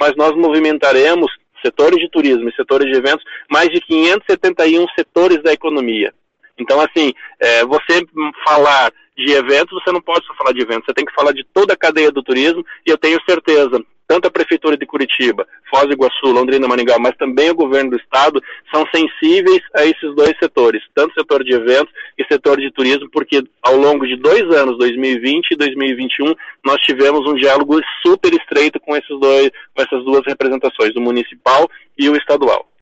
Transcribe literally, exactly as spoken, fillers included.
mas nós movimentaremos setores de turismo e setores de eventos, mais de quinhentos e setenta e um setores da economia. Então, assim, é, você falar de eventos, você não pode só falar de eventos, você tem que falar de toda a cadeia do turismo, e eu tenho certeza, tanto a Prefeitura de Curitiba, Foz do Iguaçu, Londrina, Maringá, mas também o governo do estado, são sensíveis a esses dois setores, tanto o setor de eventos e setor de turismo, porque ao longo de dois anos, dois mil e vinte e dois mil e vinte e um, nós tivemos um diálogo super estreito com esses dois, com essas duas representações, o municipal e o estadual.